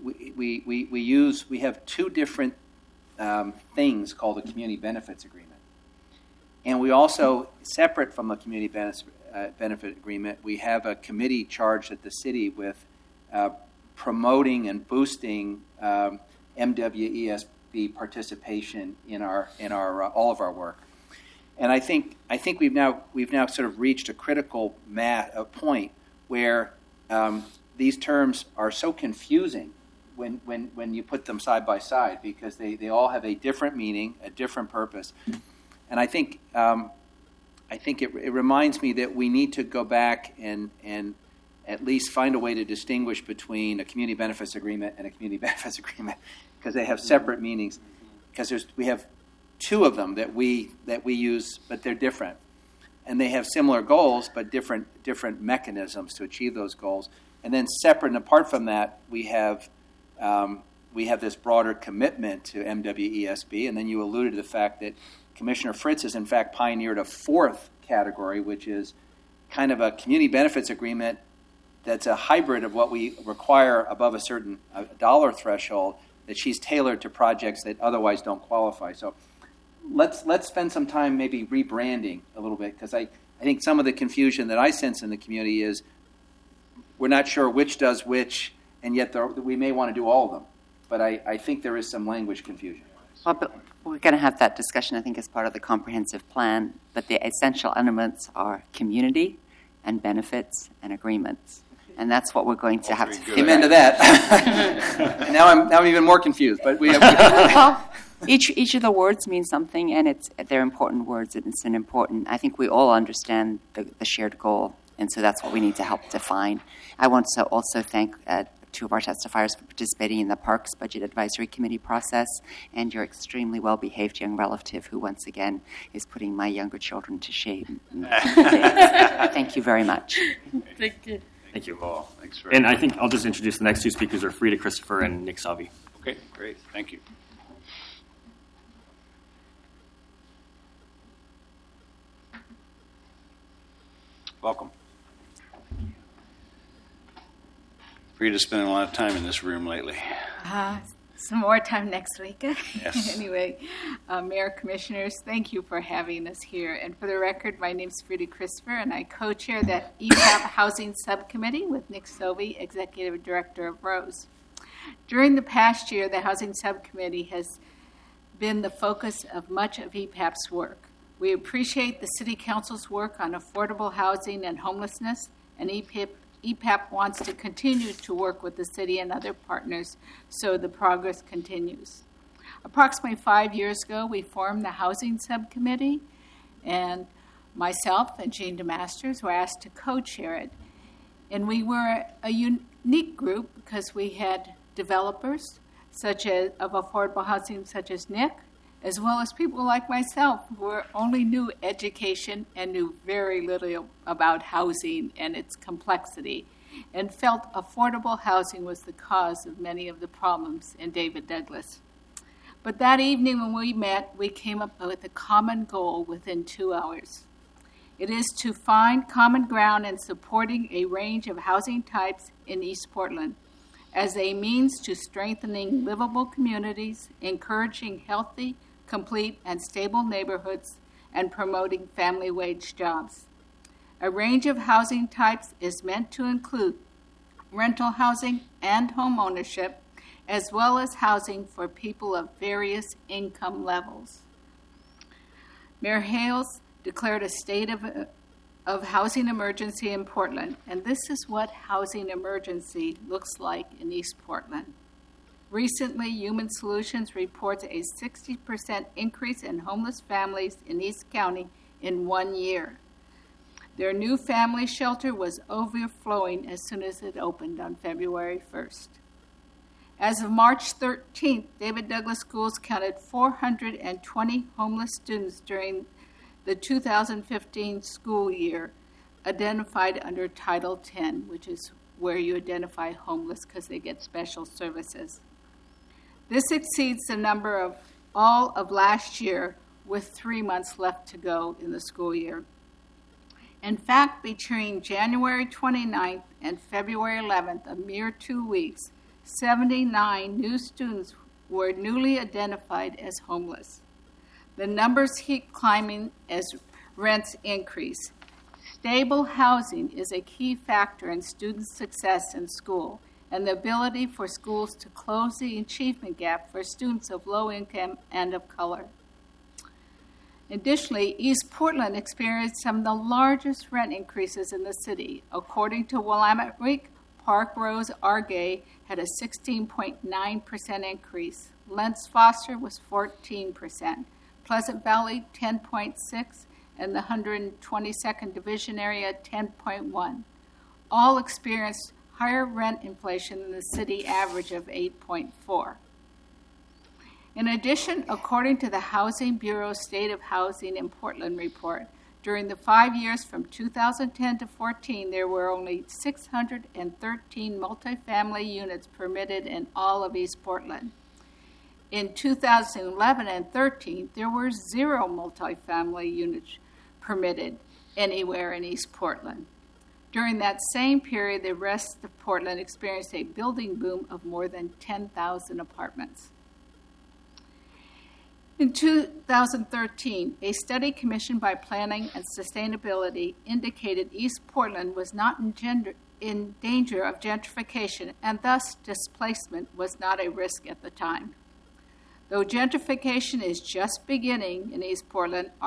we have two different things called a community benefits agreement, and we also, separate from a community benefit agreement, we have a committee charged at the city with promoting and boosting MWESB participation in our all of our work. And I think we've now sort of reached a critical point where these terms are so confusing when you put them side by side, because they all have a different meaning, a different purpose. And I think it reminds me that we need to go back and at least find a way to distinguish between a community benefits agreement and a community benefits agreement, because they have separate meanings. Because we have two of them that we use, but they're different, and they have similar goals, but different mechanisms to achieve those goals. And then separate and apart from that, we have this broader commitment to MWESB. And then you alluded to the fact that Commissioner Fritz has in fact pioneered a fourth category, which is kind of a community benefits agreement that's a hybrid of what we require above a certain dollar threshold, that she's tailored to projects that otherwise don't qualify. So let's spend some time maybe rebranding a little bit, because I think some of the confusion that I sense in the community is we're not sure which does which, and yet we may want to do all of them. But I think there is some language confusion. Well, but we're going to have that discussion, I think, as part of the comprehensive plan. But the essential elements are community and benefits and agreements. And that's what we're going to have to figure out. Amen to that. And now I'm even more confused. But we have. Well, each of the words means something, and they're important words. It's an important. I think we all understand the shared goal, and so that's what we need to help define. I want to also thank two of our testifiers for participating in the Parks Budget Advisory Committee process, and your extremely well-behaved young relative who, once again, is putting my younger children to shame. Thank you very much. Thank you. Thank you. Paul, thanks very And much. I think I'll just introduce the next two speakers are Frida Christopher and Nick Savi. Okay, great. Thank you. Welcome. Frida's spending a lot of time in this room lately. Some more time next week. Yes. Anyway, Mayor, Commissioners, thank you for having us here. And for the record, my name is Frida Christopher, and I co-chair the EPAP Housing Subcommittee with Nick Sovey, Executive Director of ROSE. During the past year, the Housing Subcommittee has been the focus of much of EPAP's work. We appreciate the City Council's work on affordable housing and homelessness, and EPAP wants to continue to work with the city and other partners so the progress continues. Approximately 5 years ago, we formed the Housing Subcommittee, and myself and Jean DeMasters were asked to co-chair it. And we were a unique group because we had developers such as of affordable housing such as Nick, as well as people like myself who only knew education and knew very little about housing and its complexity, and felt affordable housing was the cause of many of the problems in David Douglas. But that evening when we met, we came up with a common goal within 2 hours. It is to find common ground in supporting a range of housing types in East Portland as a means to strengthening livable communities, encouraging healthy, complete, and stable neighborhoods, and promoting family wage jobs. A range of housing types is meant to include rental housing and home ownership, as well as housing for people of various income levels. Mayor Hales declared a state of housing emergency in Portland, and this is what housing emergency looks like in East Portland. Recently, Human Solutions reports a 60% increase in homeless families in East County in 1 year. Their new family shelter was overflowing as soon as it opened on February 1st. As of March 13th, David Douglas Schools counted 420 homeless students during the 2015 school year, identified under Title 10, which is where you identify homeless because they get special services. This exceeds the number of all of last year, with 3 months left to go in the school year. In fact, between January 29th and February 11th, a mere 2 weeks, 79 new students were newly identified as homeless. The numbers keep climbing as rents increase. Stable housing is a key factor in students' success in school, and the ability for schools to close the achievement gap for students of low income and of color. Additionally, East Portland experienced some of the largest rent increases in the city. According to Willamette Week, Park Rose Argay had a 16.9% increase. Lents Foster was 14%, Pleasant Valley 10.6%, and the 122nd Division area 10.1%. All experienced higher rent inflation than the city average of 8.4%. In addition, according to the Housing Bureau's State of Housing in Portland report, during the 5 years from 2010 to 14, there were only 613 multifamily units permitted in all of East Portland. In 2011 and 13, there were 0 multifamily units permitted anywhere in East Portland. During that same period, the rest of Portland experienced a building boom of more than 10,000 apartments. In 2013, a study commissioned by Planning and Sustainability indicated East Portland was not in danger of gentrification, and thus displacement was not a risk at the time. Though gentrification is just beginning in East Portland,